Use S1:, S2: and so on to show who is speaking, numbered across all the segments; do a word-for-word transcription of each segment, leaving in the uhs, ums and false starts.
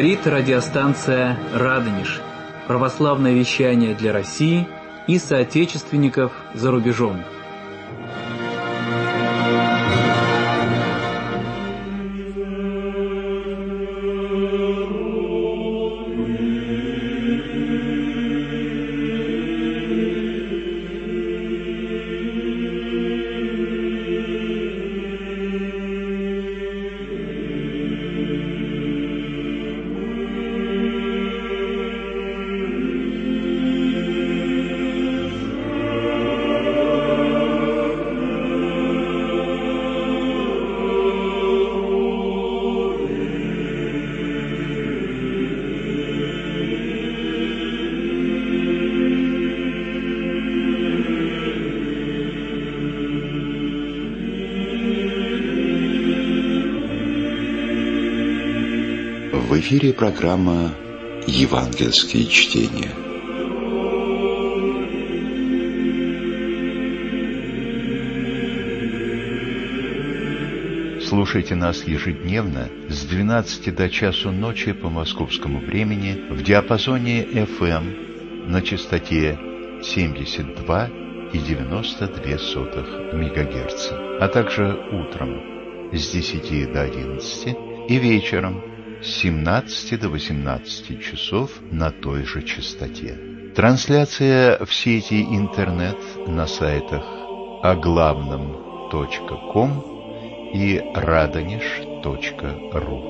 S1: Говорит радиостанция «Радонеж». Православное вещание для России и соотечественников за рубежом.
S2: В эфире программа «Евангельские чтения».
S3: Слушайте нас ежедневно с двенадцати до часу ночи по московскому времени в диапазоне эф эм на частоте семьдесят два и девяносто две сотых мегагерца, а также утром с десяти до одиннадцати и вечером с семнадцати до восемнадцати часов на той же частоте. Трансляция в сети интернет на сайтах оглавном точка ком и радонеж точка ру.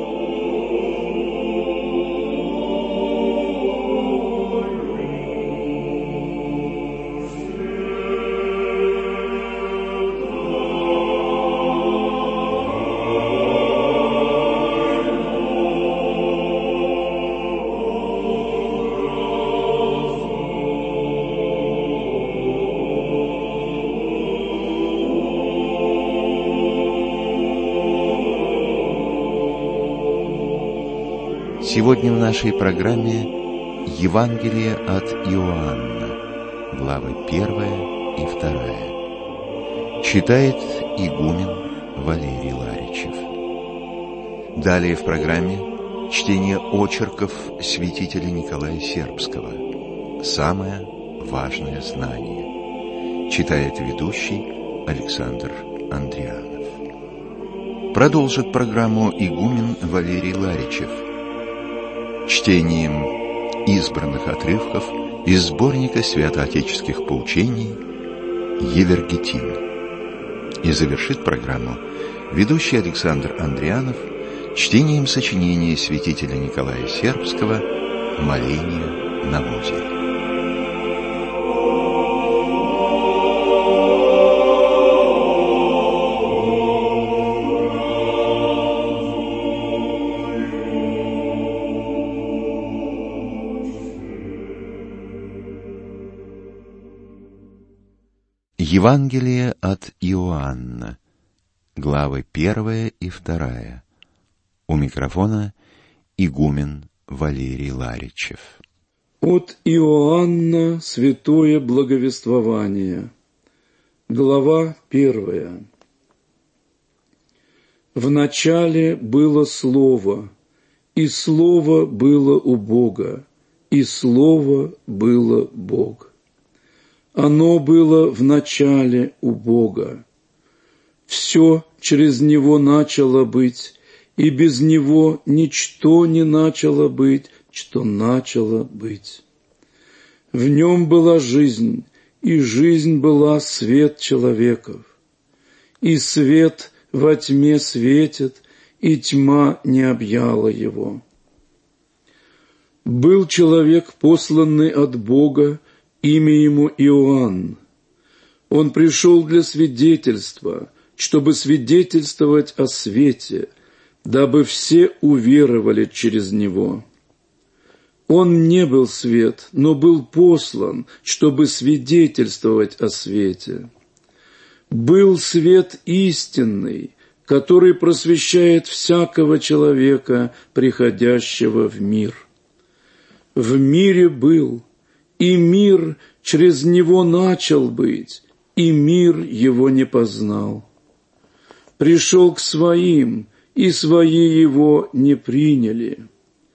S2: Сегодня в нашей программе Евангелие от Иоанна, главы первая и вторая. Читает игумен Валерий Ларичев. Далее в программе чтение очерков святителя Николая Сербского «Самое важное знание». Читает ведущий Александр Андрианов. Продолжит программу игумен Валерий Ларичев чтением избранных отрывков из сборника святоотеческих поучений «Евергетин». И завершит программу ведущий Александр Андрианов чтением сочинения святителя Николая Сербского «Моление на озере». Евангелие от Иоанна, главы первая и вторая. У микрофона игумен Валерий Ларичев.
S4: От Иоанна святое благовествование, глава первая. В начале было Слово, и Слово было у Бога, и Слово было Бог. Оно было в начале у Бога. Все через Него начало быть, и без Него ничто не начало быть, что начало быть. В Нем была жизнь, и жизнь была свет человеков. И свет во тьме светит, и тьма не объяла Его. Был человек, посланный от Бога, имя ему Иоанн. Он пришел для свидетельства, чтобы свидетельствовать о свете, дабы все уверовали через него. Он не был свет, но был послан, чтобы свидетельствовать о свете. Был свет истинный, который просвещает всякого человека, приходящего в мир. В мире был, и мир через него начал быть, и мир его не познал. Пришел к своим, и свои его не приняли.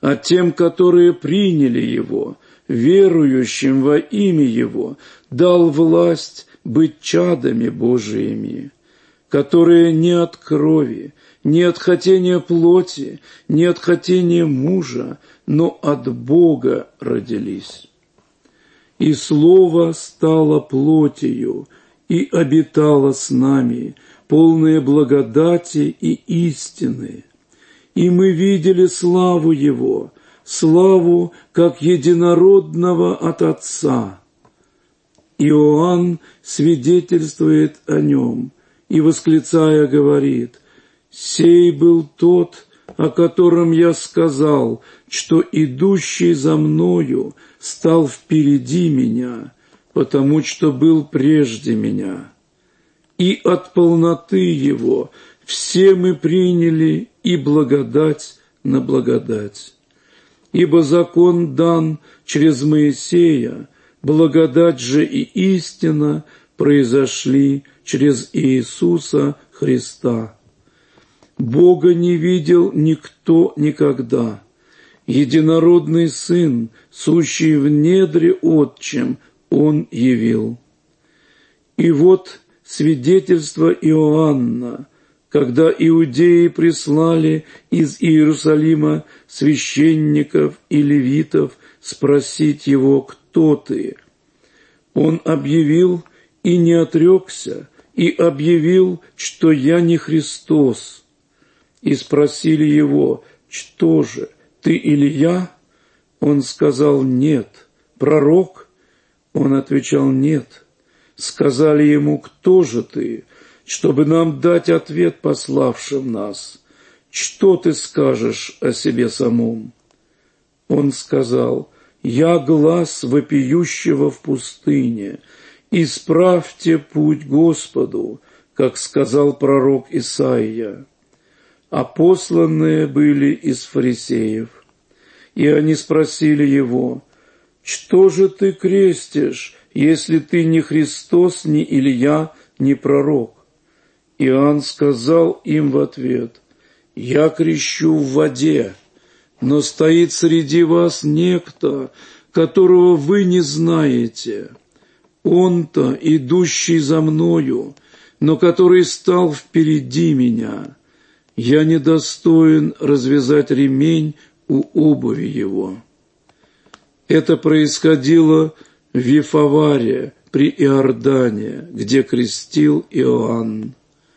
S4: а тем, которые приняли Его, верующим во имя Его, дал власть быть чадами Божиими, которые не от крови, не от хотения плоти, не от хотения мужа, но от Бога родились. И Слово стало плотью и обитало с нами, полное благодати и истины. И мы видели славу Его, славу как единородного от Отца. Иоанн свидетельствует о Нем и, восклицая, говорит: «Сей был тот, о котором я сказал, что идущий за мною стал впереди меня, потому что был прежде меня. И от полноты Его все мы приняли и благодать на благодать. Ибо закон дан через Моисея, благодать же и истина произошли через Иисуса Христа. Бога не видел никто никогда. Единородный Сын, сущий в недре Отчим, Он явил». И вот свидетельство Иоанна, когда иудеи прислали из Иерусалима священников и левитов спросить его: «Кто ты?». Он объявил и не отрекся, и объявил, что «я не Христос». И спросили его: «Что же, ты Илия?» Он сказал: «Нет». «Пророк?» Он отвечал: «Нет». Сказали ему: «Кто же ты?» Чтобы нам дать ответ пославшим нас. «Что ты скажешь о себе самом?» Он сказал: «Я глас вопиющего в пустыне, исправьте путь Господу, как сказал пророк Исаия». А посланные были из фарисеев. И они спросили его: «Что же ты крестишь, если ты не Христос, ни Илия, ни пророк?» Иоанн сказал им в ответ: «Я крещу в воде, но стоит среди вас некто, которого вы не знаете. Он-то, идущий за мною, но который стал впереди меня. Я недостоин развязать ремень у обуви его». Это происходило в Вифаваре при Иордане, где крестил Иоанн.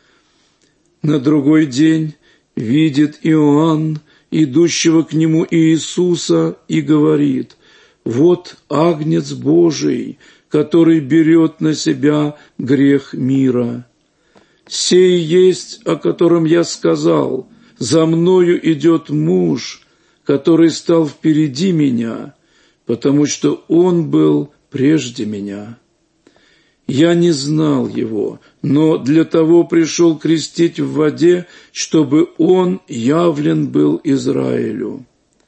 S4: На другой день видит Иоанн идущего к нему Иисуса и говорит: «Вот Агнец Божий, который берет на себя грех мира. Сей есть, о котором я сказал: за мною идет муж, который стал впереди меня, потому что он был прежде меня. Я не знал его, но для того пришел крестить в воде, чтобы он явлен был Израилю».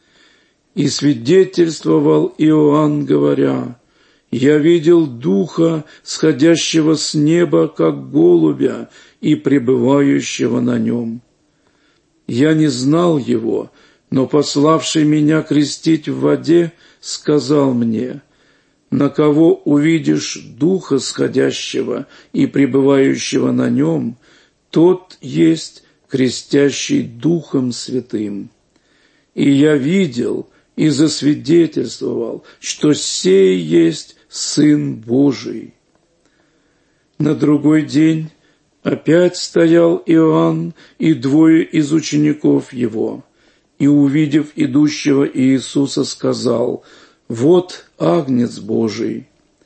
S4: И свидетельствовал Иоанн, говоря: «Я видел Духа, сходящего с неба, как голубя, и пребывающего на нем. Я не знал его, но пославший меня крестить в воде сказал мне: на кого увидишь Духа сходящего и пребывающего на нем, тот есть крестящий Духом Святым. И я видел и засвидетельствовал, что сей есть Сын Божий». На другой день опять стоял Иоанн и двое из учеников его, и, увидев идущего Иисуса, сказал: «Вот Агнец Божий».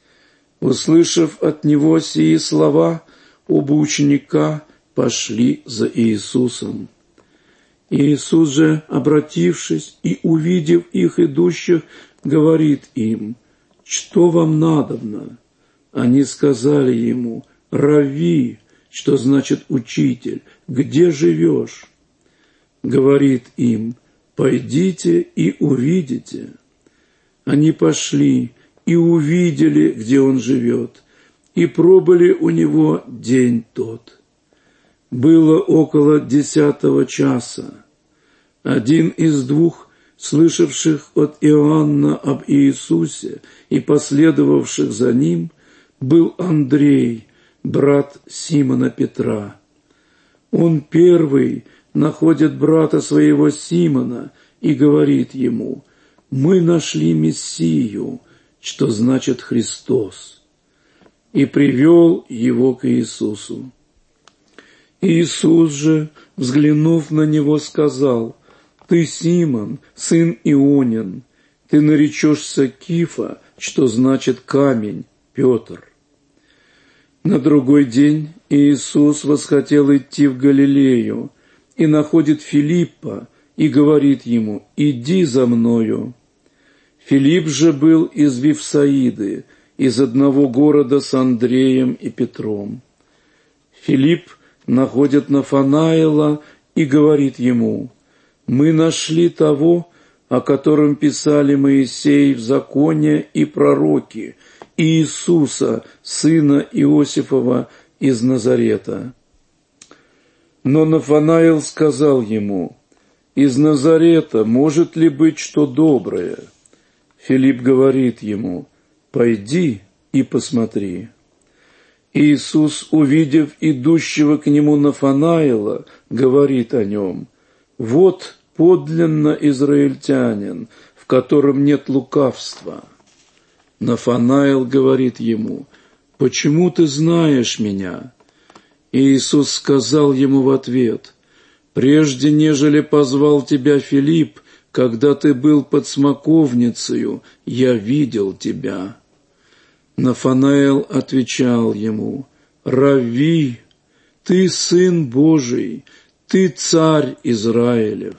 S4: Услышав от него сии слова, оба ученика пошли за Иисусом. Иисус же, обратившись и увидев их идущих, говорит им: «Что вам надобно?» Они сказали ему: «Равви», что значит «учитель», «где живешь?» Говорит им: «Пойдите и увидите». Они пошли и увидели, где он живет, и пробыли у него день тот. Было около десятого часа. Один из двух слышавших от Иоанна об Иисусе и последовавших за Ним, был Андрей, брат Симона Петра. Он первый находит брата своего Симона и говорит ему: «Мы нашли Мессию», что значит Христос, и привел его к Иисусу. Иисус же, взглянув на него, сказал: «Ты Симон, сын Ионин, ты наречешься Кифа, что значит камень, Петр». На другой день Иисус восхотел идти в Галилею и находит Филиппа и говорит ему: «Иди за мною». Филипп же был из Вифсаиды, из одного города с Андреем и Петром. Филипп находит Нафанаила и говорит ему: «Мы нашли того, о котором писали Моисей в законе и пророки, Иисуса, сына Иосифова из Назарета». Но Нафанаил сказал ему: «Из Назарета может ли быть что доброе?» Филипп говорит ему: «Пойди и посмотри». Иисус, увидев идущего к нему Нафанаила, говорит о нем: «Вот подлинно израильтянин, в котором нет лукавства». Нафанаил говорит ему: «Почему ты знаешь меня?» Иисус сказал ему в ответ: «Прежде нежели позвал тебя Филипп, когда ты был под смоковницею, я видел тебя». Нафанаил отвечал ему: «Равви, ты Сын Божий, ты Царь Израилев».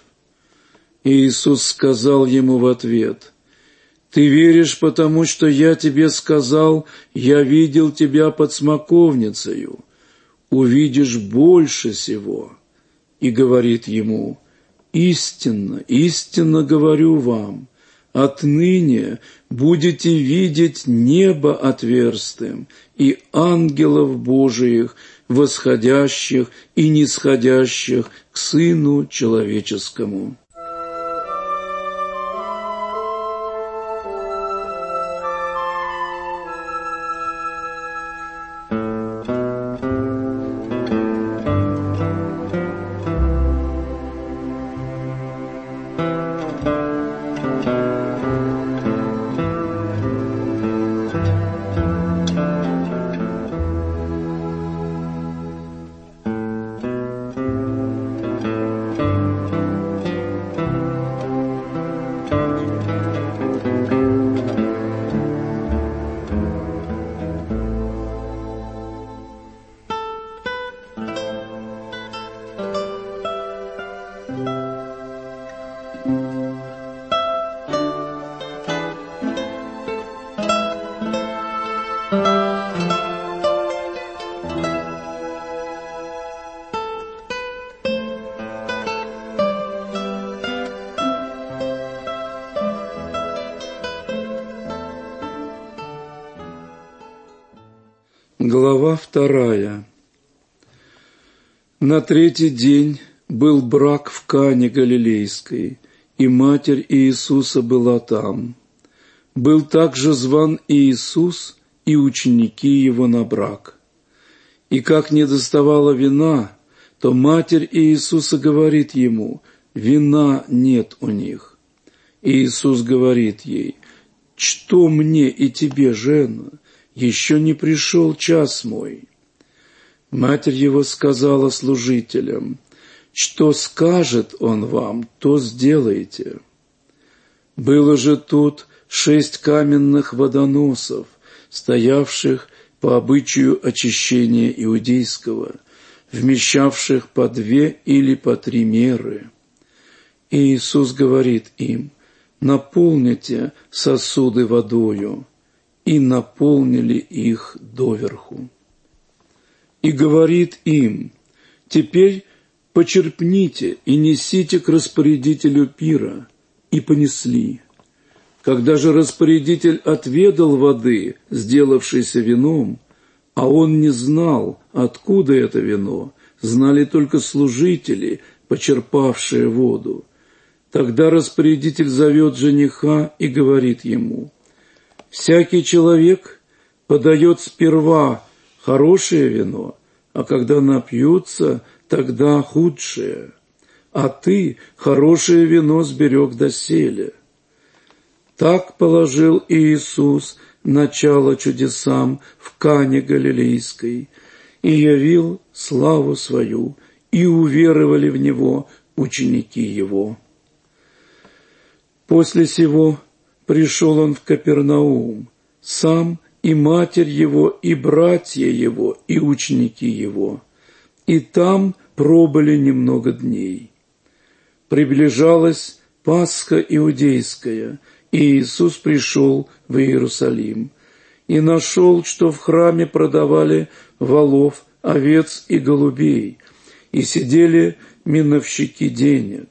S4: Иисус сказал ему в ответ: «Ты веришь, потому что я тебе сказал, я видел тебя под смоковницею, увидишь больше сего». И говорит ему: «Истинно, истинно говорю вам, отныне будете видеть небо отверстым и ангелов Божиих, восходящих и нисходящих к Сыну Человеческому». Глава вторая. На третий день был брак в Кане Галилейской, и матерь Иисуса была там. Был также зван Иисус и ученики его на брак. И как не доставало вина, то матерь Иисуса говорит ему: «Вина нет у них». Иисус говорит ей: «Что мне и тебе, жена? Еще не пришел час мой». Матерь его сказала служителям: «Что скажет он вам, то сделайте». Было же тут шесть каменных водоносов, стоявших по обычаю очищения иудейского, вмещавших по две или по три меры. И Иисус говорит им: «Наполните сосуды водою». И наполнили их доверху. И говорит им: «Теперь почерпните и несите к распорядителю пира». И понесли. Когда же распорядитель отведал воды, сделавшейся вином, а он не знал, откуда это вино, знали только служители, почерпавшие воду, Тогда распорядитель зовет жениха и говорит ему: «Всякий человек подает сперва хорошее вино, а когда напьются, тогда худшее. А ты хорошее вино сберег доселе». Так положил Иисус начало чудесам в Кане Галилейской и явил славу свою, и уверовали в Него ученики Его. После сего пришел Он в Капернаум, сам и матерь Его, и братья Его, и ученики Его, и там пробыли немного дней. Приближалась Пасха иудейская, и Иисус пришел в Иерусалим и нашел, что в храме продавали волов, овец и голубей, и сидели миновщики денег.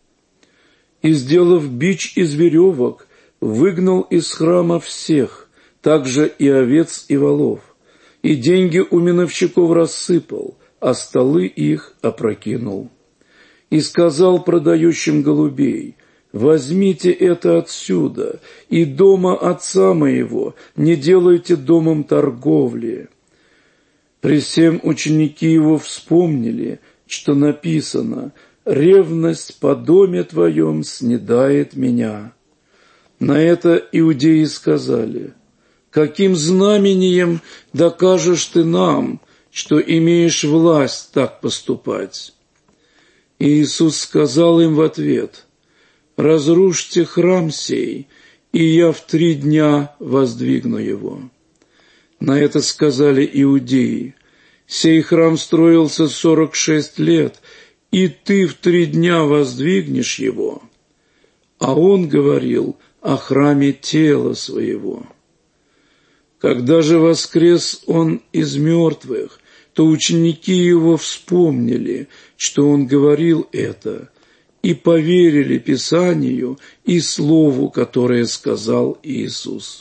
S4: И, сделав бич из веревок, выгнал из храма всех, также и овец и волов, и деньги у миновщиков рассыпал, а столы их опрокинул. И сказал продающим голубей: «Возьмите это отсюда, и дома отца моего не делайте домом торговли». При всем ученики его вспомнили, что написано: «Ревность по доме твоем снедает меня». На это иудеи сказали: «Каким знамением докажешь ты нам, что имеешь власть так поступать?» И Иисус сказал им в ответ: «Разрушьте храм сей, и я в три дня воздвигну его». На это сказали иудеи: «Сей храм строился сорок шесть лет, и ты в три дня воздвигнешь его». А он говорил о храме тела своего. Когда же воскрес он из мертвых, то ученики его вспомнили, что он говорил это, и поверили Писанию и слову, которое сказал Иисус.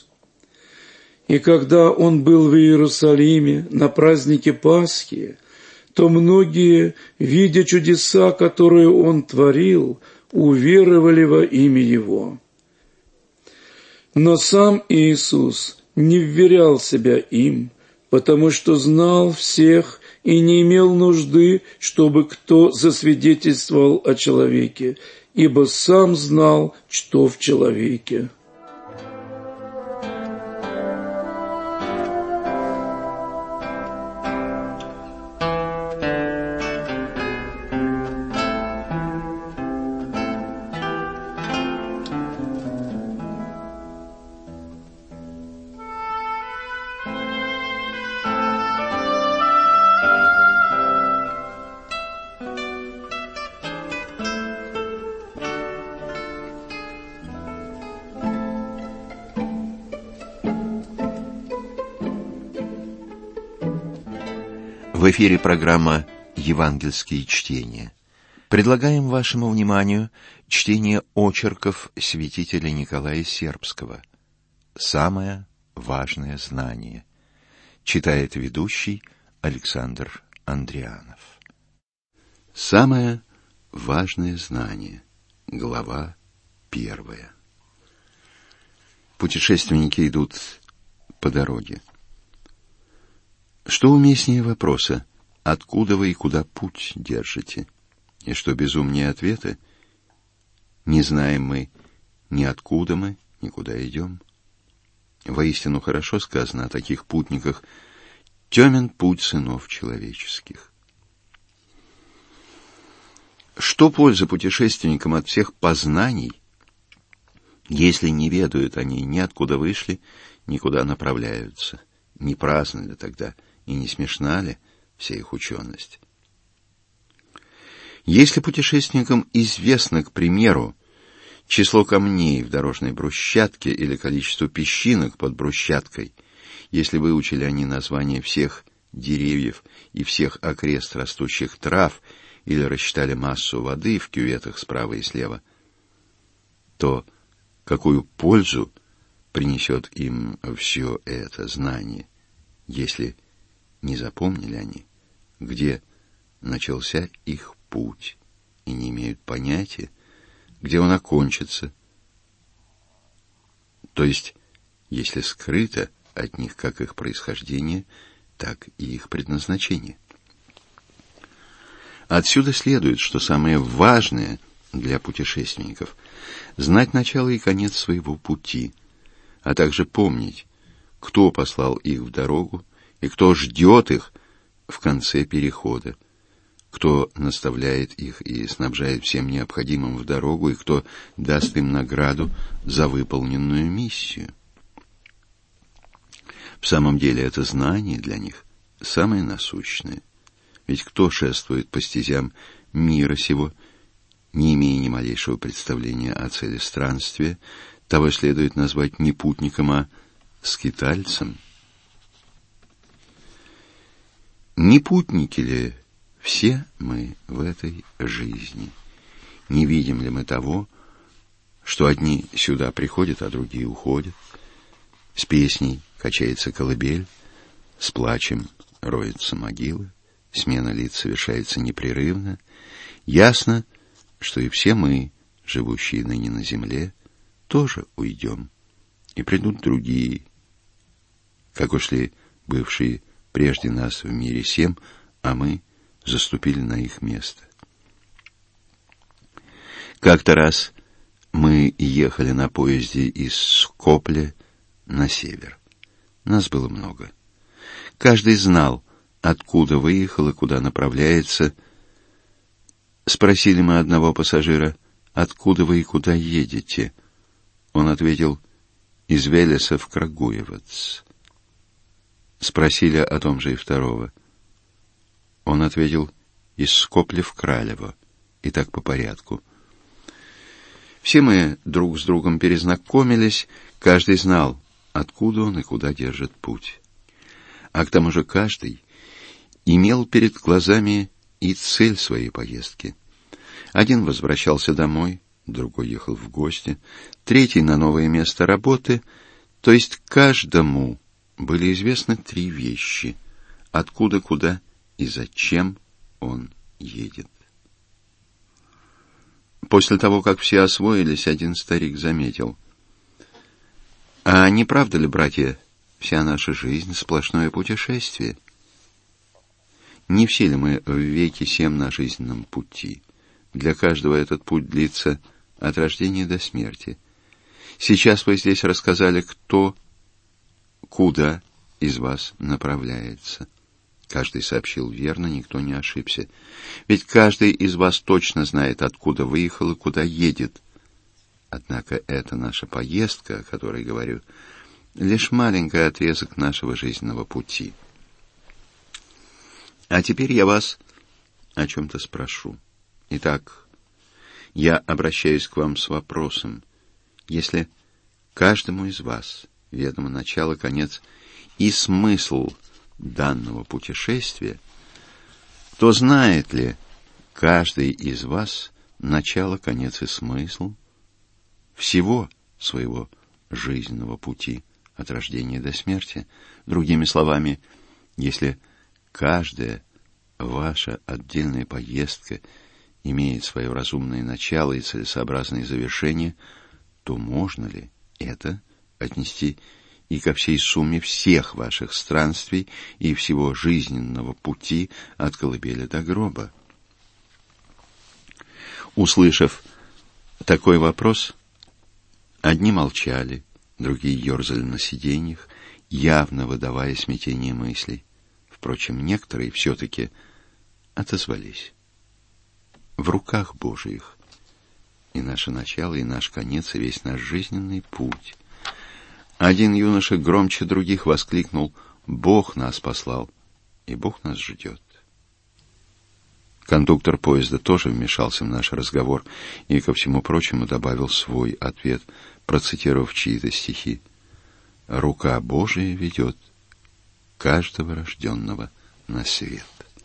S4: И когда он был в Иерусалиме на празднике Пасхи, то многие, видя чудеса, которые он творил, уверовали во имя его. Но сам Иисус не вверял себя им, потому что знал всех и не имел нужды, чтобы кто засвидетельствовал о человеке, ибо сам знал, что в человеке.
S2: В эфире программа «Евангельские чтения». Предлагаем вашему вниманию чтение очерков святителя Николая Сербского «Самое важное знание». Читает ведущий Александр Андрианов. «Самое важное знание». Глава первая. Путешественники идут по дороге. Что уместнее вопроса: откуда вы и куда путь держите? И что безумнее ответа: не знаем мы ни откуда мы, ни куда идем. Воистину хорошо сказано о таких путниках: темен путь сынов человеческих. Что польза путешественникам от всех познаний, если не ведают они ни откуда вышли, ни куда направляются? Не праздно ли тогда и не смешна ли вся их ученость? Если путешественникам известно, к примеру, число камней в дорожной брусчатке или количество песчинок под брусчаткой, если выучили они названия всех деревьев и всех окрест растущих трав или рассчитали массу воды в кюветах справа и слева, то какую пользу принесет им все это знание, если не запомнили они, где начался их путь, и не имеют понятия, где он окончится. То есть, если скрыто от них как их происхождение, так и их предназначение. Отсюда следует, что самое важное для путешественников — знать начало и конец своего пути, а также помнить, кто послал их в дорогу и кто ждет их в конце перехода, кто наставляет их и снабжает всем необходимым в дорогу и кто даст им награду за выполненную миссию. В самом деле это знание для них самое насущное. Ведь кто шествует по стезям мира сего, не имея ни малейшего представления о цели странствия, того следует назвать не путником, а скитальцем. Не путники ли все мы в этой жизни? Не видим ли мы того, что одни сюда приходят, а другие уходят? С песней качается колыбель, с плачем роются могилы, смена лиц совершается непрерывно. Ясно, что и все мы, живущие ныне на земле, тоже уйдем, и придут другие, как ушли бывшие прежде нас в мире сем, а мы заступили на их место. Как-то раз мы ехали на поезде из Скопле на север. Нас было много. Каждый знал, откуда выехал и куда направляется. Спросили мы одного пассажира: «Откуда вы и куда едете?» Он ответил: «Из Велеса в Крагуевац». Спросили о том же и второго. Он ответил: «Из Скопля в Кралево». И так по порядку. Все мы друг с другом перезнакомились, каждый знал, откуда он и куда держит путь. А к тому же каждый имел перед глазами и цель своей поездки. Один возвращался домой, другой ехал в гости, третий на новое место работы, то есть каждому были известны три вещи: откуда, куда и зачем он едет. После того, как все освоились, один старик заметил: «А не правда ли, братья, вся наша жизнь — сплошное путешествие? Не все ли мы в веке сем на жизненном пути? Для каждого этот путь длится от рождения до смерти. Сейчас вы здесь рассказали, кто, куда из вас направляется. Каждый сообщил верно, никто не ошибся. Ведь каждый из вас точно знает, откуда выехал и куда едет. Однако эта наша поездка, о которой говорю, лишь маленький отрезок нашего жизненного пути. А теперь я вас о чем-то спрошу. Итак, я обращаюсь к вам с вопросом: если каждому из вас ведомо начало, конец и смысл данного путешествия, то знает ли каждый из вас начало, конец и смысл всего своего жизненного пути от рождения до смерти? Другими словами, если каждая ваша отдельная поездка имеет свое разумное начало и целесообразное завершение, то можно ли это отнести и ко всей сумме всех ваших странствий и всего жизненного пути от колыбели до гроба? Услышав такой вопрос, одни молчали, другие ерзали на сиденьях, явно выдавая смятение мыслей. Впрочем, некоторые все-таки отозвались. В руках Божиих и наше начало, и наш конец, и весь наш жизненный путь. Один юноша громче других воскликнул: «Бог нас послал, и Бог нас ждет». Кондуктор поезда тоже вмешался в наш разговор и, ко всему прочему, добавил свой ответ, процитировав чьи-то стихи: «Рука Божия ведет каждого рожденного на свет».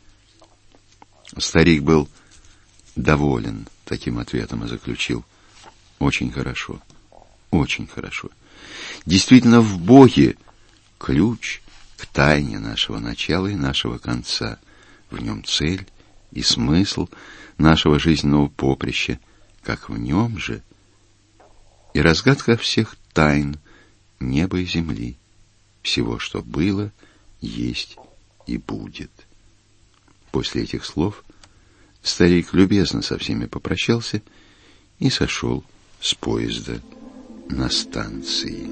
S2: Старик был доволен таким ответом и заключил: «Очень хорошо, очень хорошо. Действительно, в Боге ключ к тайне нашего начала и нашего конца. В нем цель и смысл нашего жизненного поприща, как в нем же и разгадка всех тайн неба и земли, всего, что было, есть и будет. После этих слов старик любезно со всеми попрощался и сошел с поезда на станции.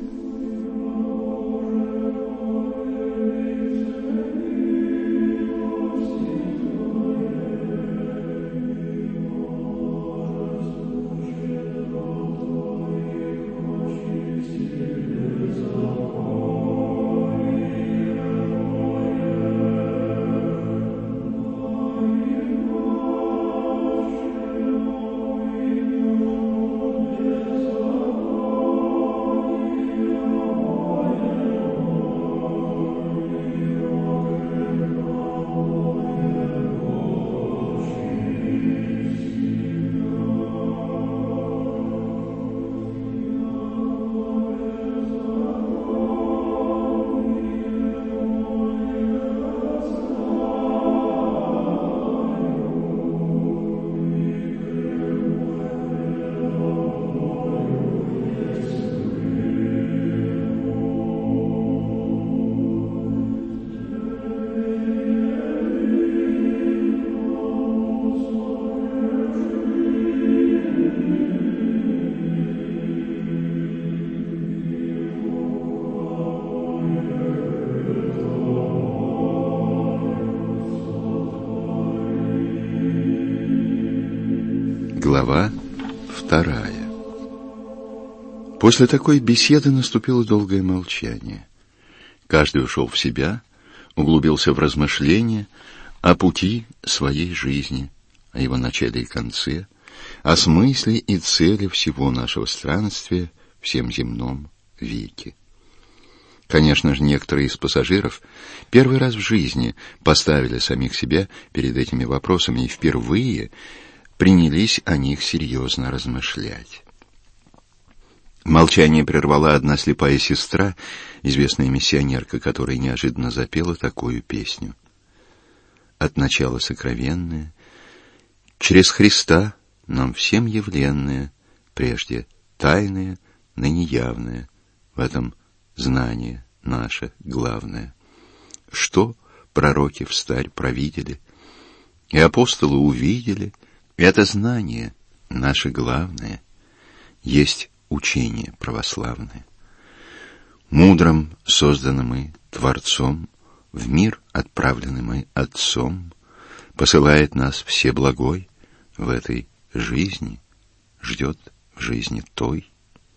S2: Глава вторая. После такой беседы наступило долгое молчание. Каждый ушел в себя, углубился в размышления о пути своей жизни, о его начале и конце, о смысле и цели всего нашего странствия в всем земном веке. Конечно же, некоторые из пассажиров первый раз в жизни поставили самих себя перед этими вопросами и впервые принялись о них серьезно размышлять. Молчание прервала одна слепая сестра, известная миссионерка, которая неожиданно запела такую песню. От начала сокровенное, через Христа нам всем явленное, прежде тайное, ныне явное, в этом знание наше главное. Что пророки встарь провидели, и апостолы увидели, это знание наше главное, есть учение православное. Мудрым созданы мы Творцом, в мир отправлены мы Отцом, посылает нас Всеблагой в этой жизни, ждет в жизни той.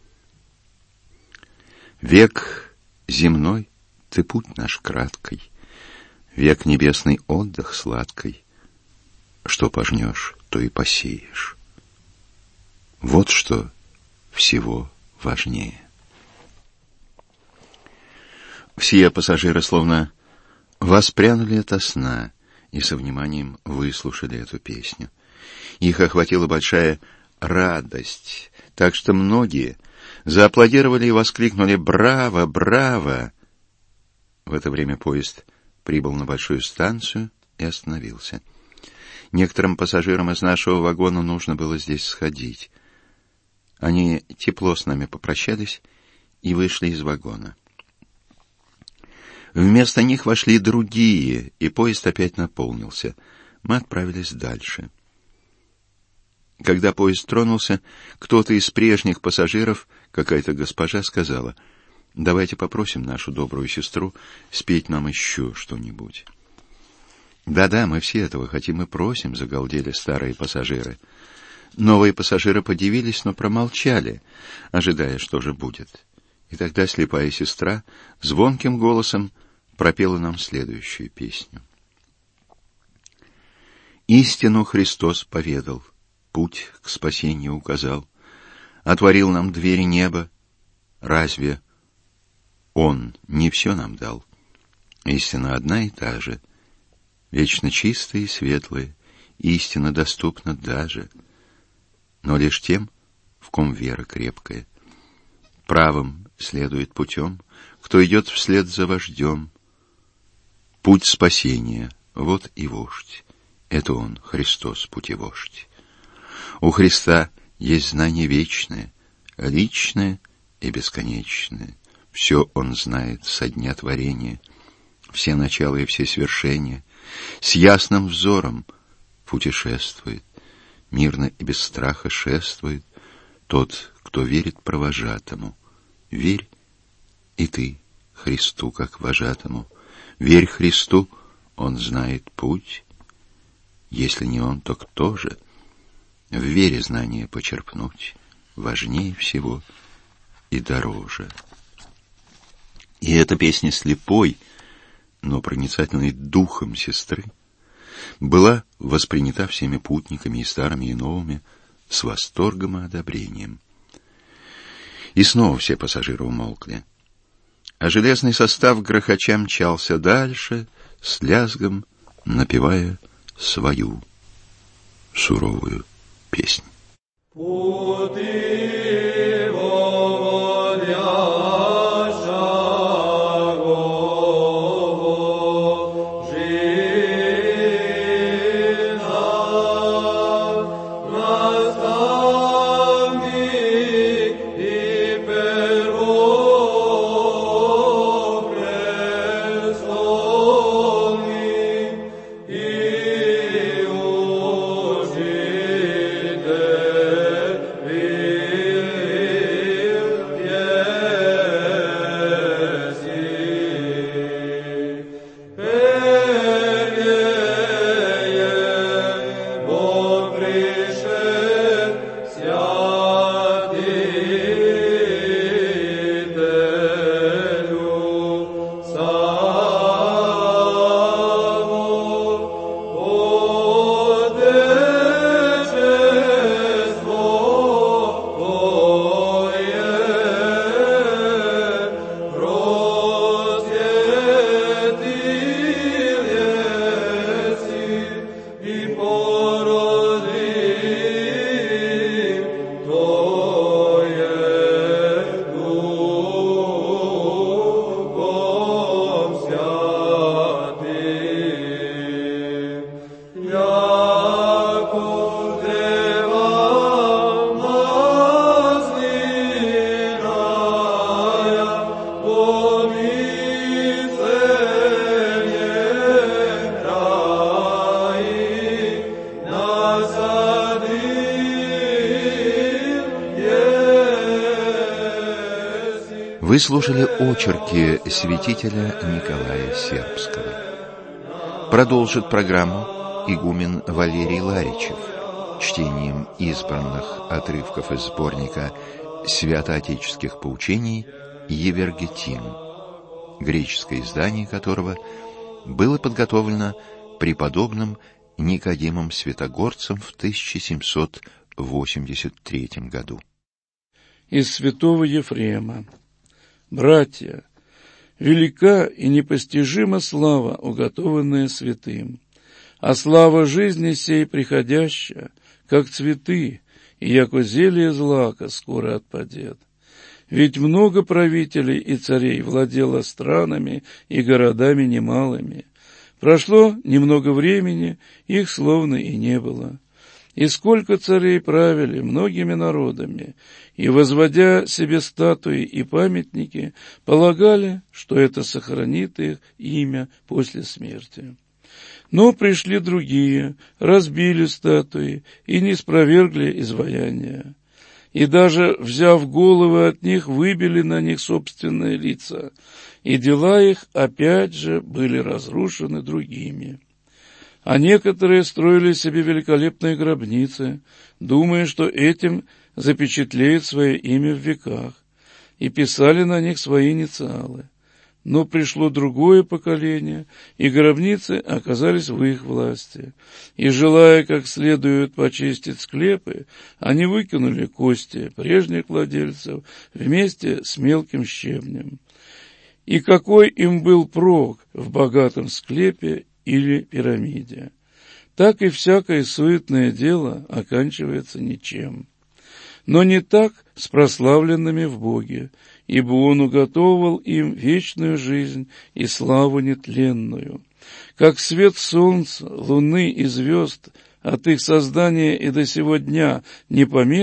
S2: Век земной, ты путь наш краткой, век небесный отдых сладкой, что пожнешь, то и посеешь. Вот что всего важнее. Все пассажиры словно воспрянули ото сна и со вниманием выслушали эту песню. Их охватила большая радость, так что многие зааплодировали и воскликнули «Браво! Браво!». В это время поезд прибыл на большую станцию и остановился. Некоторым пассажирам из нашего вагона нужно было здесь сходить. Они тепло с нами попрощались и вышли из вагона. Вместо них вошли другие, и поезд опять наполнился. Мы отправились дальше. Когда поезд тронулся, кто-то из прежних пассажиров, какая-то госпожа, сказала: «Давайте попросим нашу добрую сестру спеть нам еще что-нибудь». «Да-да, мы все этого хотим и просим», — загалдели старые пассажиры. Новые пассажиры подивились, но промолчали, ожидая, что же будет. И тогда слепая сестра звонким голосом пропела нам следующую песню. «Истину Христос поведал, путь к спасению указал, отворил нам двери неба. Разве Он не все нам дал? Истина одна и та же, вечно чистая и светлая, истина доступна даже, но лишь тем, в ком вера крепкая. Правым следует путем, кто идет вслед за вождем. Путь спасения, вот и вождь, это Он, Христос, путевождь. У Христа есть знание вечное, личное и бесконечное. Все он знает со дня творения, все начала и все свершения, с ясным взором путешествует, мирно и без страха шествует тот, кто верит провожатому. Верь и ты Христу, как вожатому. Верь Христу, он знает путь. Если не он, то кто же? В вере знание почерпнуть важнее всего и дороже. И эта песня слепой, но проницательной духом сестры была воспринята всеми путниками и старыми, и новыми с восторгом и одобрением. И снова все пассажиры умолкли, а железный состав грохоча мчался дальше, с лязгом напевая свою суровую песнь. Вы слушали очерки святителя Николая Сербского. Продолжит программу игумен Валерий Ларичев чтением избранных отрывков из сборника святоотеческих поучений «Евергетин», греческое издание которого было подготовлено преподобным Никодимом Святогорцем в тысяча семьсот восемьдесят третьем году.
S4: Из святого Ефрема. Братья, велика и непостижима слава, уготованная святым, а слава жизни сей приходящая, как цветы, и яко зелье злака скоро отпадет. Ведь много правителей и царей владело странами и городами немалыми. Прошло немного времени, их словно и не было. И сколько царей правили многими народами, и, возводя себе статуи и памятники, полагали, что это сохранит их имя после смерти. Но пришли другие, разбили статуи и не спровергли изваяния. И даже, взяв головы от них, выбили на них собственные лица, и дела их опять же были разрушены другими. А некоторые строили себе великолепные гробницы, думая, что этим запечатлеют свое имя в веках, и писали на них свои инициалы. Но пришло другое поколение, и гробницы оказались в их власти, и, желая как следует почистить склепы, они выкинули кости прежних владельцев вместе с мелким щебнем. И какой им был прок в богатом склепе или пирамиде? Так и всякое суетное дело оканчивается ничем. Но не так с прославленными в Боге, ибо Он уготовал им вечную жизнь и славу нетленную. Как свет солнца, луны и звезд от их создания и до сего дня не померк,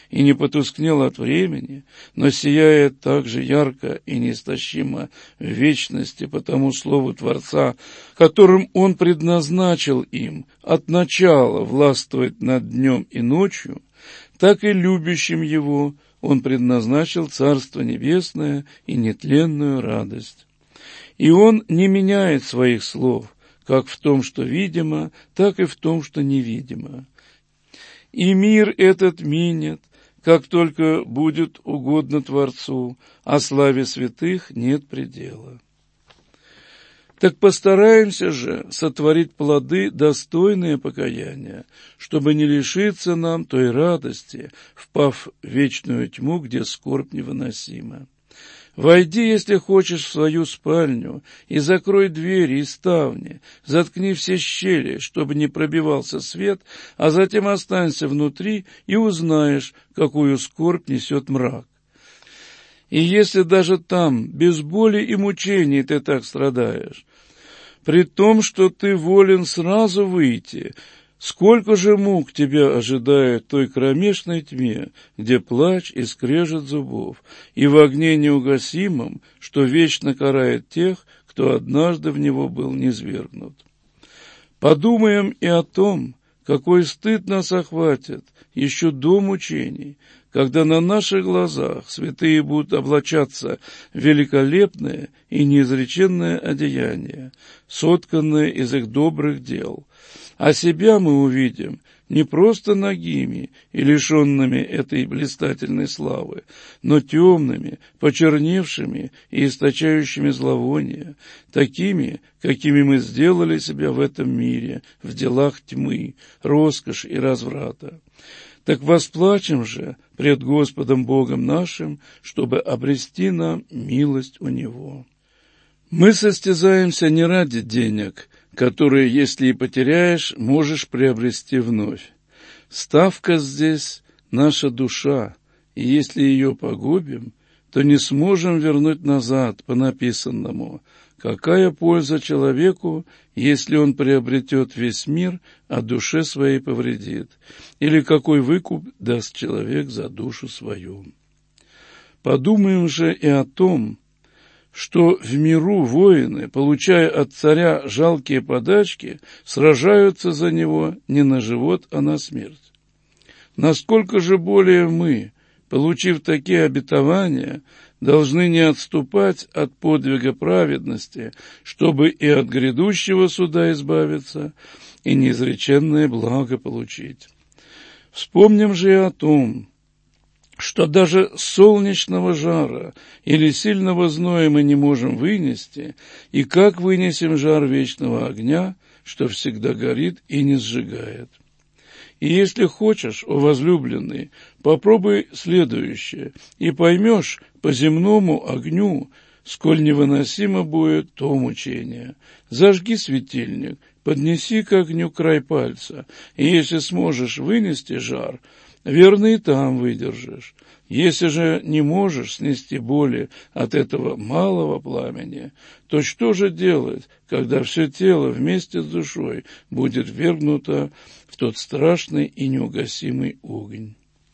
S4: и не потускнел от времени, но сияет так же ярко и неистощимо в вечности по тому слову Творца, которым Он предназначил им от начала властвовать над днем и ночью, так и любящим Его Он предназначил Царство Небесное и нетленную радость. И Он не меняет своих слов, как в том, что видимо, так и в том, что невидимо. И мир этот минет, как только будет угодно Творцу, а славе святых нет предела. Так постараемся же сотворить плоды, достойные покаяния, чтобы не лишиться нам той радости, впав в вечную тьму, где скорбь невыносима. Войди, если хочешь, в свою спальню, и закрой двери и ставни, заткни все щели, чтобы не пробивался свет, а затем останься внутри и узнаешь, какую скорбь несет мрак. И если даже там, без боли и мучений, ты так страдаешь, при том, что ты волен сразу выйти, сколько же мук тебя ожидает в той кромешной тьме, где плач и скрежет зубов, и в огне неугасимом, что вечно карает тех, кто однажды в него был низвергнут. Подумаем и о том, какой стыд нас охватит еще до мучений, когда на наших глазах святые будут облачаться в великолепное и неизреченное одеяние, сотканное из их добрых дел, а себя мы увидим не просто нагими и лишенными этой блистательной славы, но темными, почерневшими и источающими зловоние, такими, какими мы сделали себя в этом мире, в делах тьмы, роскоши и разврата. Так восплачем же пред Господом Богом нашим, чтобы обрести нам милость у Него. Мы состязаемся не ради денег, которые, если и потеряешь, можешь приобрести вновь. Ставка здесь — наша душа, и если ее погубим, то не сможем вернуть назад по написанному. Какая польза человеку, если он приобретет весь мир, а душе своей повредит? Или какой выкуп даст человек за душу свою? Подумаем же и о том, что в миру воины, получая от царя жалкие подачки, сражаются за него не на живот, а на смерть. Насколько же более мы, получив такие обетования, должны не отступать от подвига праведности, чтобы и от грядущего суда избавиться, и неизреченное благо получить. Вспомним же и о том, что даже солнечного жара или сильного зноя мы не можем вынести, и как вынесем жар вечного огня, что всегда горит и не сжигает. И если хочешь, о возлюбленный, попробуй следующее, и поймешь по земному огню, сколь невыносимо будет то мучение. Зажги светильник, поднеси к огню край пальца, и если сможешь вынести жар, верно и там выдержишь. Если же не можешь снести боли от этого малого пламени, то что же делать, когда все тело вместе с душой будет ввергнуто в тот страшный и неугасимый огонь?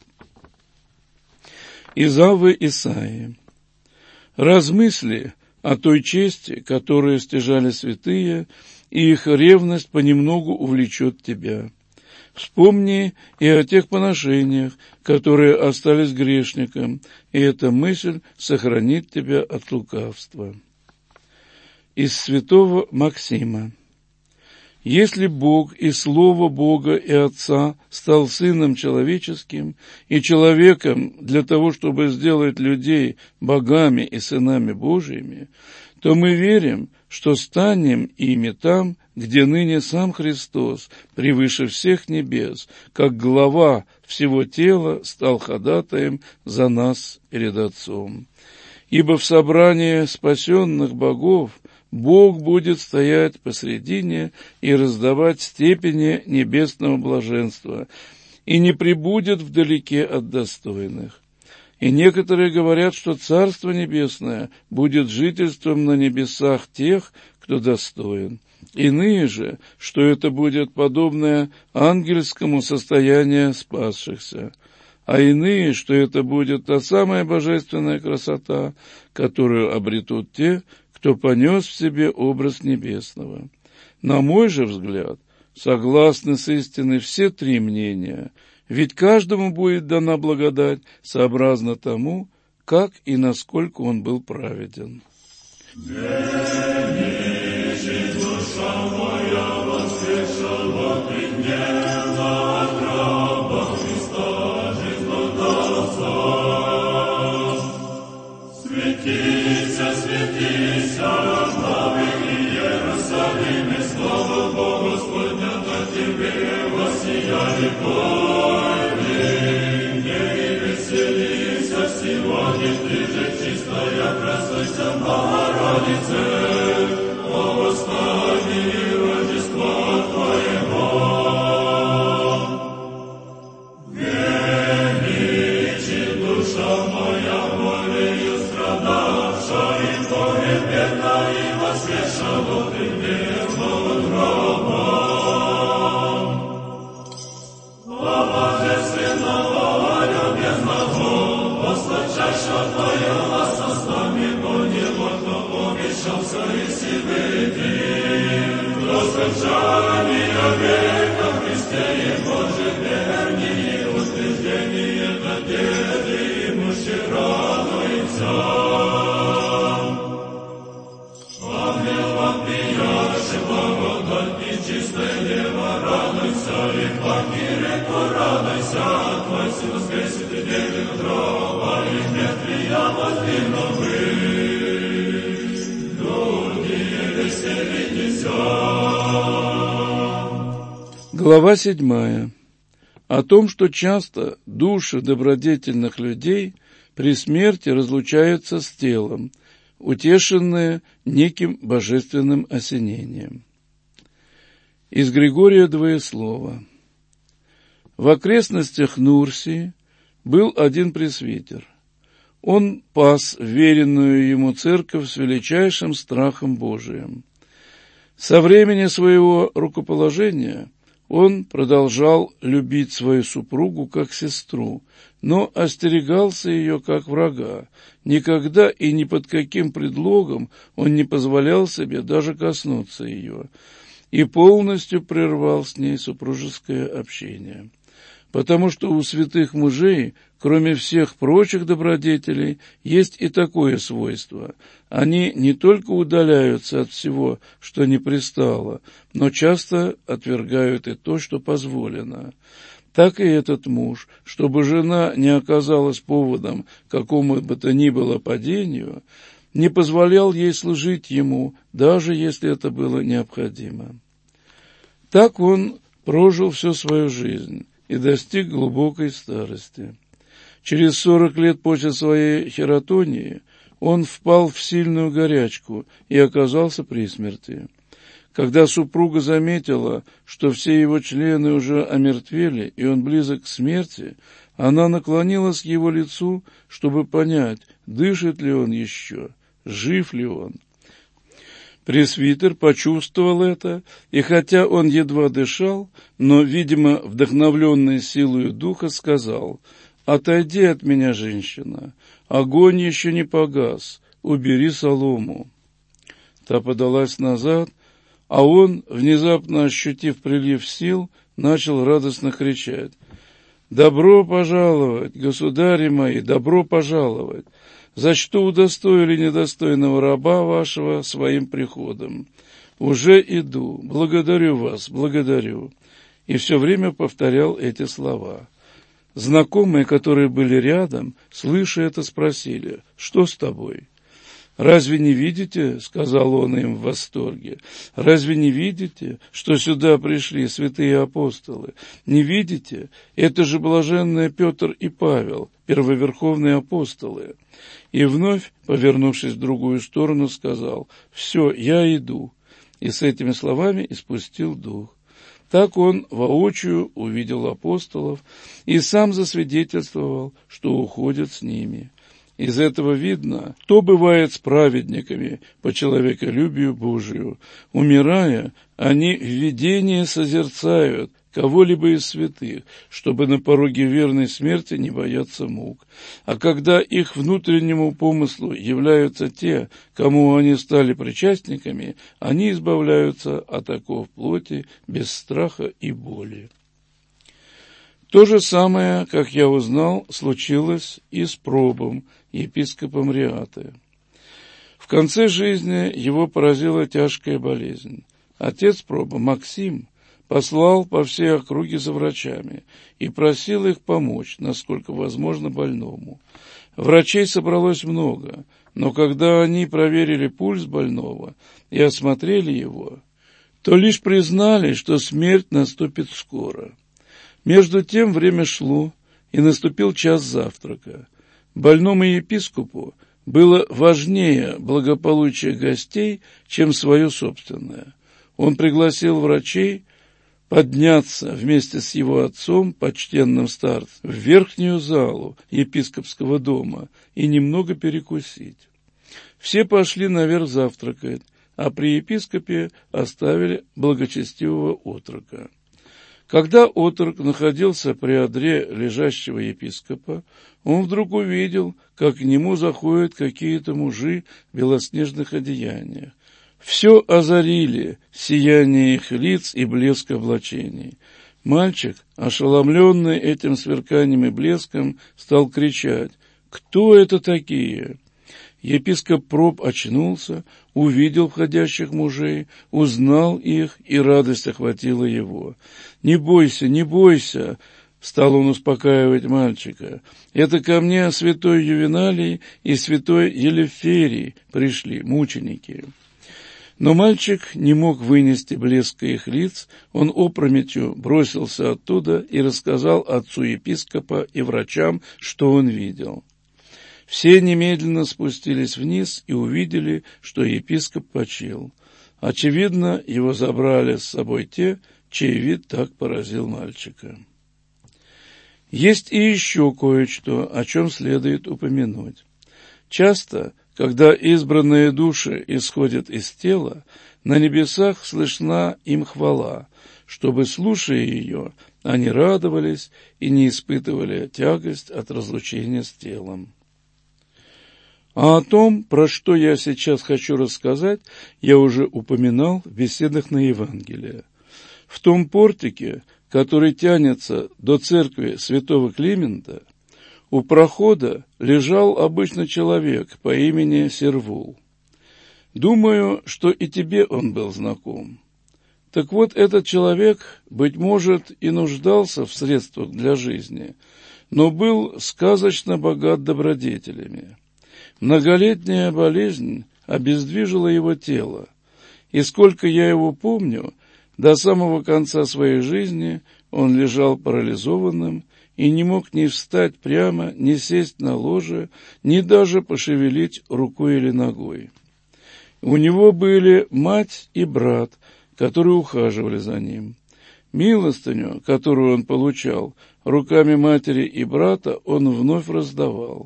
S4: Из Аввы Исаии. Размысли о той чести, которую стяжали святые, и их ревность понемногу увлечет тебя. Вспомни и о тех поношениях, которые остались грешникам, и эта мысль сохранит тебя от лукавства. Из святого Максима. Если Бог и Слово Бога и Отца стал Сыном Человеческим и человеком для того, чтобы сделать людей богами и сынами Божьими, то мы верим, что станем ими там, где ныне сам Христос, превыше всех небес, как глава всего тела, стал ходатаем за нас перед Отцом. Ибо в собрании спасенных богов Бог будет стоять посредине и раздавать степени небесного блаженства, и не пребудет вдалеке от достойных. И некоторые говорят, что Царство Небесное будет жительством на небесах тех, кто достоин. Иные же, что это будет подобное ангельскому состоянию спасшихся. а иные, что это будет та самая божественная красота, которую обретут те, кто понес в себе образ небесного. На мой же взгляд, согласны с истиной все три мнения, ведь каждому будет дана благодать сообразно тому, как и насколько он был праведен.
S5: Светися, светися, славы Иерусалиме, слава Богу Господня, на тебе воссияли бойни, и веселися сегодня, ты же чистая, красавица Богородице, о восстании Рождества Твоего. Величи душа моя, болею страдавша, и погребена, и воскрешала ты мирного гроба. О божественного, любезного, послачаша Твоего со снами, но не можно обещался и себе до скончания века Христе и Божий вернее, утверждение надежды и мужчи радуется. Ангел вопиявший благодать и чистая дева, радуйся, и плаки реку радуйся, Твой Сын воскресит и день гроба, и мертвия воздвигнут вы, другие веселитесь.
S4: Глава седьмая. О том, что часто души добродетельных людей при смерти разлучаются с телом, утешенные неким божественным осенением. Из Григория Двоеслова. В окрестностях Нурсии был один пресвитер. Он пас веренную ему церковь с величайшим страхом Божиим. Со времени своего рукоположения он продолжал любить свою супругу как сестру, но остерегался ее как врага. Никогда и ни под каким предлогом он не позволял себе даже коснуться ее и полностью прервал с ней супружеское общение. Потому что у святых мужей, кроме всех прочих добродетелей, есть и такое свойство. Они не только удаляются от всего, что не пристало, но часто отвергают и то, что позволено. Так и этот муж, чтобы жена не оказалась поводом какому бы то ни было падению, не позволял ей служить ему, даже если это было необходимо. Так он прожил всю свою жизнь и достиг глубокой старости. Через сорок лет после своей хератонии он впал в сильную горячку и оказался при смерти. Когда супруга заметила, что все его члены уже омертвели, и он близок к смерти, она наклонилась к его лицу, чтобы понять, дышит ли он еще, жив ли он. Пресвитер почувствовал это, и хотя он едва дышал, но, видимо, вдохновленный силою духа, сказал: «Отойди от меня, женщина, огонь еще не погас, убери солому». Та подалась назад, а он, внезапно ощутив прилив сил, начал радостно кричать: «Добро пожаловать, государи мои, добро пожаловать! За что удостоили недостойного раба вашего своим приходом? Уже иду, благодарю вас, благодарю». И все время повторял эти слова. Знакомые, которые были рядом, слыша это, спросили: «Что с тобой?» «Разве не видите, — сказал он им в восторге, — разве не видите, что сюда пришли святые апостолы? Не видите? Это же блаженные Петр и Павел, первоверховные апостолы». И вновь, повернувшись в другую сторону, сказал: «Все, я иду». И с этими словами испустил дух. Так он воочию увидел апостолов и сам засвидетельствовал, что уходит с ними. Из этого видно, что бывает с праведниками по человеколюбию Божию. Умирая, они в видении созерцают кого-либо из святых, чтобы на пороге верной смерти не бояться мук. А когда их внутреннему помыслу являются те, кому они стали причастниками, они избавляются от оков плоти без страха и боли. То же самое, как я узнал, случилось и с Пробом, епископом Риаты. В конце жизни его поразила тяжкая болезнь. Отец Проба, Максим, послал по всей округе за врачами и просил их помочь, насколько возможно, больному. Врачей собралось много, но когда они проверили пульс больного и осмотрели его, то лишь признали, что смерть наступит скоро. Между тем время шло, и наступил час завтрака. Больному епископу было важнее благополучие гостей, чем свое собственное. Он пригласил врачей подняться вместе с его отцом, почтенным старцем, в верхнюю залу епископского дома и немного перекусить. Все пошли наверх завтракать, а при епископе оставили благочестивого отрока. Когда отрок находился при одре лежащего епископа, он вдруг увидел, как к нему заходят какие-то мужи в белоснежных одеяниях. Все озарили сияние их лиц и блеск облачений. Мальчик, ошеломленный этим сверканием и блеском, стал кричать: «Кто это такие?» Епископ Проб очнулся, увидел входящих мужей, узнал их, и радость охватила его. «Не бойся, не бойся!» — стал он успокаивать мальчика. «Это ко мне святой Ювеналий и святой Елеферий пришли, мученики». Но мальчик не мог вынести блеска их лиц, он опрометью бросился оттуда и рассказал отцу епископа и врачам, что он видел. Все немедленно спустились вниз и увидели, что епископ почил. Очевидно, его забрали с собой те, чей вид так поразил мальчика. Есть и еще кое-что, о чем следует упомянуть. Часто, когда избранные души исходят из тела, на небесах слышна им хвала, чтобы, слушая ее, они радовались и не испытывали тягость от разлучения с телом. А о том, про что я сейчас хочу рассказать, я уже упоминал в беседах на Евангелие. В том портике, который тянется до церкви святого Климента, у прохода лежал обычный человек по имени Сервул. Думаю, что и тебе он был знаком. Так вот, этот человек, быть может, и нуждался в средствах для жизни, но был сказочно богат добродетелями. Многолетняя болезнь обездвижила его тело, и сколько я его помню, до самого конца своей жизни он лежал парализованным и не мог ни встать прямо, ни сесть на ложе, ни даже пошевелить рукой или ногой. У него были мать и брат, которые ухаживали за ним. Милостыню, которую он получал, руками матери и брата он вновь раздавал.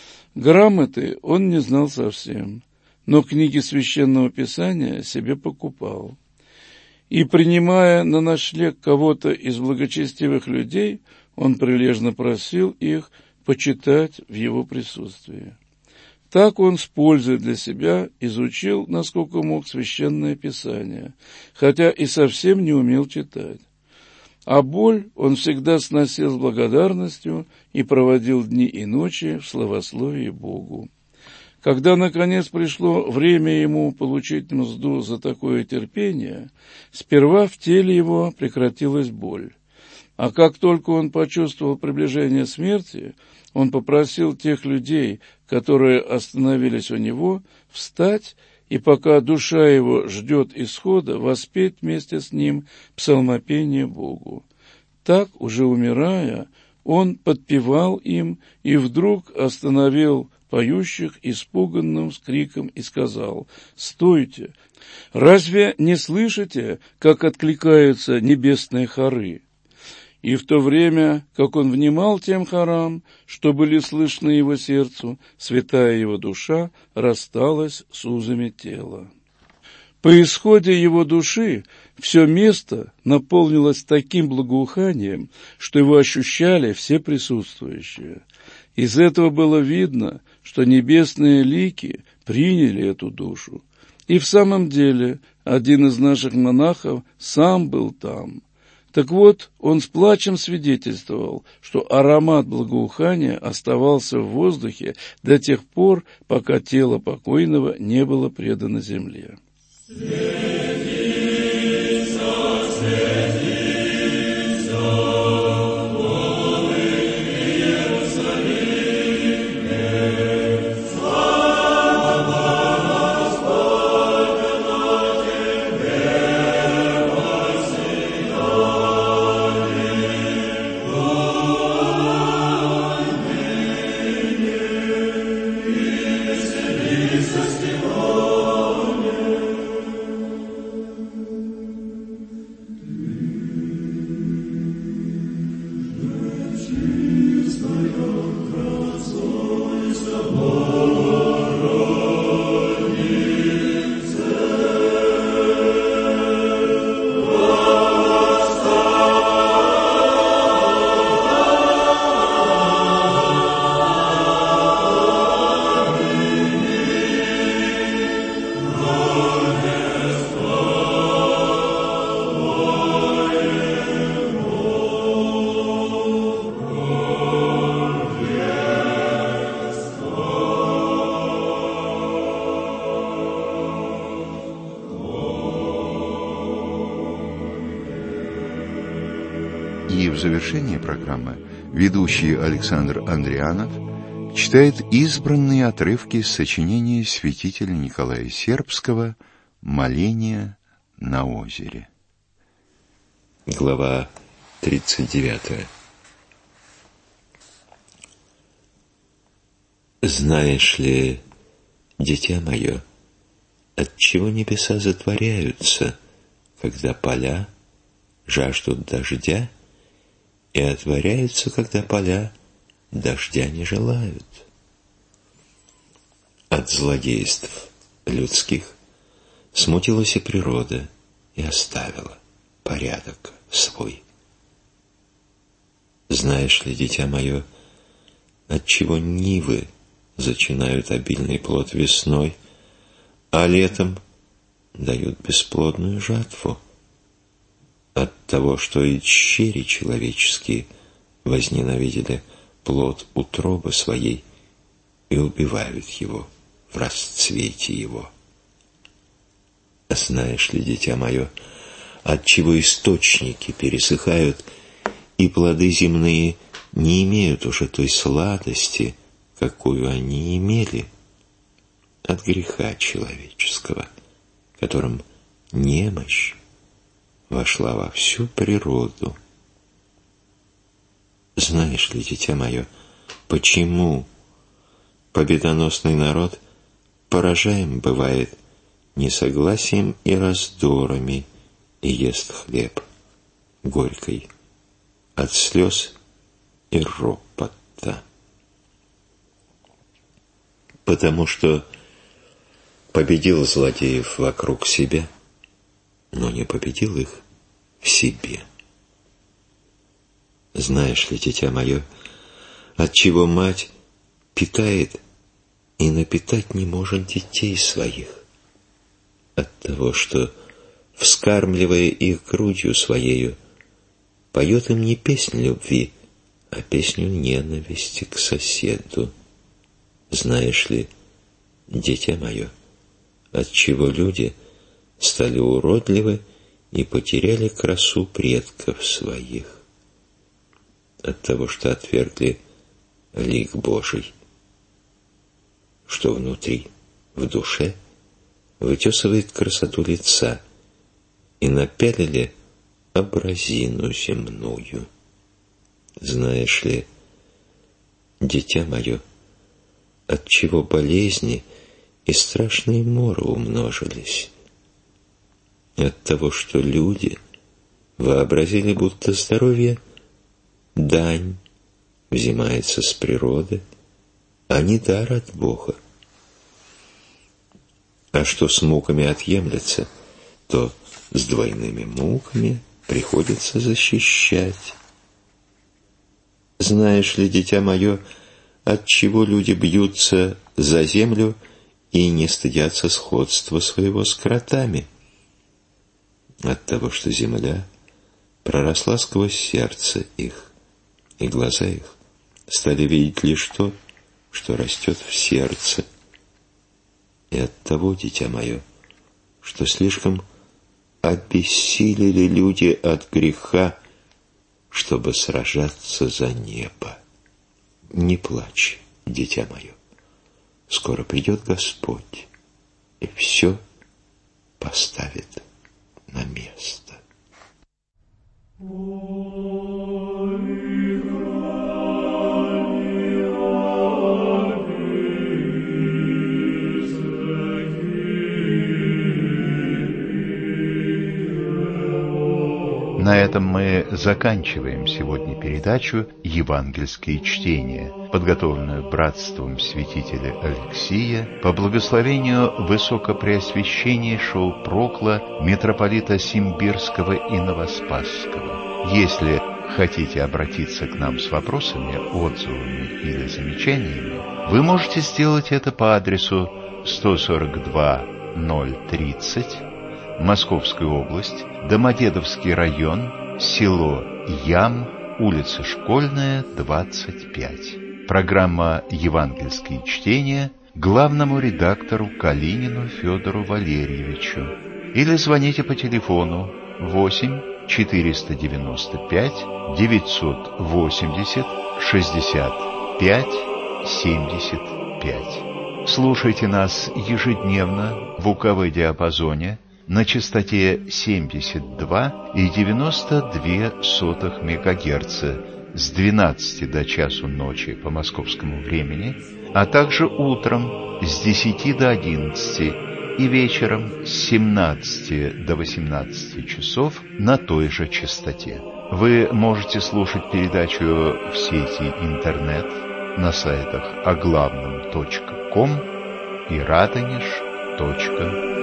S4: Грамоты он не знал совсем, но книги Священного Писания себе покупал. И, принимая на ночлег кого-то из благочестивых людей, он прилежно просил их почитать в его присутствии. Так он с пользой для себя изучил, насколько мог, Священное Писание, хотя и совсем не умел читать. А боль он всегда сносил с благодарностью и проводил дни и ночи в славословии Богу. Когда, наконец, пришло время ему получить мзду за такое терпение, сперва в теле его прекратилась боль. А как только он почувствовал приближение смерти, он попросил тех людей, которые остановились у него, встать и, пока душа его ждет исхода, воспеть вместе с ним псалмопение Богу. Так, уже умирая, он подпевал им и вдруг остановил поющих испуганным криком и сказал: «Стойте! Разве не слышите, как откликаются небесные хоры?» И в то время, как он внимал тем хорам, что были слышны его сердцу, святая его душа рассталась с узами тела. По исходе его души все место наполнилось таким благоуханием, что его ощущали все присутствующие. Из этого было видно, что небесные лики приняли эту душу. И в самом деле один из наших монахов сам был там. Так вот, он с плачем свидетельствовал, что аромат благоухания оставался в воздухе до тех пор, пока тело покойного не было предано земле.
S3: И в завершении программы ведущий Александр Андрианов читает избранные отрывки из сочинения святителя Николая Сербского «Моление на озере».
S6: Глава тридцать девятая. Знаешь ли, дитя мое, отчего небеса затворяются, когда поля жаждут дождя, и отворяются, когда поля дождя не желают? От злодейств людских смутилась и природа, и оставила порядок свой. Знаешь ли, дитя мое, отчего нивы зачинают обильный плод весной, а летом дают бесплодную жатву? От того, что и черви человеческие возненавидели плод утробы своей и убивают его в расцвете его. Знаешь ли, дитя мое, отчего источники пересыхают, и плоды земные не имеют уже той сладости, какую они имели? От греха человеческого, которым немощь вошла во всю природу. Знаешь ли, дитя мое, почему победоносный народ поражаем бывает несогласием и раздорами и ест хлеб горький от слез и ропота? Потому что победил злодеев вокруг себя, но не победил их в себе. Знаешь ли, дитя мое, отчего мать питает и напитать не может детей своих? От того, что, вскармливая их грудью своею, поет им не песнь любви, а песню ненависти к соседу. Знаешь ли, дитя мое, отчего люди стали уродливы и потеряли красу предков своих? От того, что отвергли лик Божий, что внутри, в душе, вытесывает красоту лица, и напялили образину земную. Знаешь ли, дитя мое, отчего болезни и страшные моры умножились? От того, что люди вообразили, будто здоровье дань взимается с природы, а не дар от Бога. А что с муками отъемлется, то с двойными муками приходится защищать. Знаешь ли, дитя мое, отчего люди бьются за землю и не стыдятся сходства своего с кротами? От того, что земля проросла сквозь сердце их, и глаза их стали видеть лишь то, что растет в сердце. И от того, дитя мое, что слишком обессилели люди от греха, чтобы сражаться за небо. Не плачь, дитя мое, скоро придет Господь и все поставит на место.
S3: На этом мы заканчиваем сегодня передачу «Евангельские чтения», подготовленную братством святителя Алексия по благословению высокопреосвященнейшего прокла митрополита Симбирского и Новоспасского. Если хотите обратиться к нам с вопросами, отзывами или замечаниями, вы можете сделать это по адресу сто сорок два ноль тридцать, Московская область, Домодедовский район, село Ям, улица Школьная, двадцать пять. Программа «Евангельские чтения» главному редактору Калинину Федору Валерьевичу. Или звоните по телефону восемь четыреста девяносто пять девятьсот восемьдесят шестьдесят пять семьдесят пять. Слушайте нас ежедневно в УКВ диапазоне на частоте семьдесят два и девяносто две сотых мегагерца с двенадцати до часу ночи по московскому времени, а также утром с десяти до одиннадцати и вечером с семнадцати до восемнадцати часов на той же частоте. Вы можете слушать передачу в сети интернет на сайтах оглавном точка ком и радонеж точка ру.